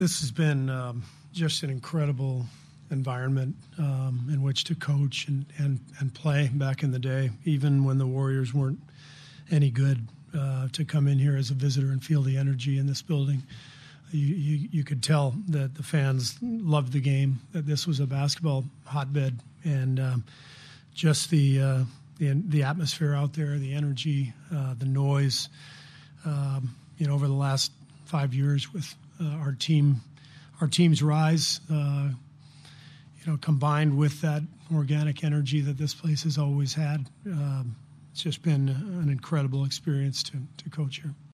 This has been just an incredible environment in which to coach and play back in the day, even when the Warriors weren't any good. To come in here as a visitor and feel the energy in this building, you could tell that the fans loved the game, that this was a basketball hotbed, and just the atmosphere out there, the energy, the noise. Over the last 5 years with our team's rise, combined with that organic energy that this place has always had, it's just been an incredible experience to coach here.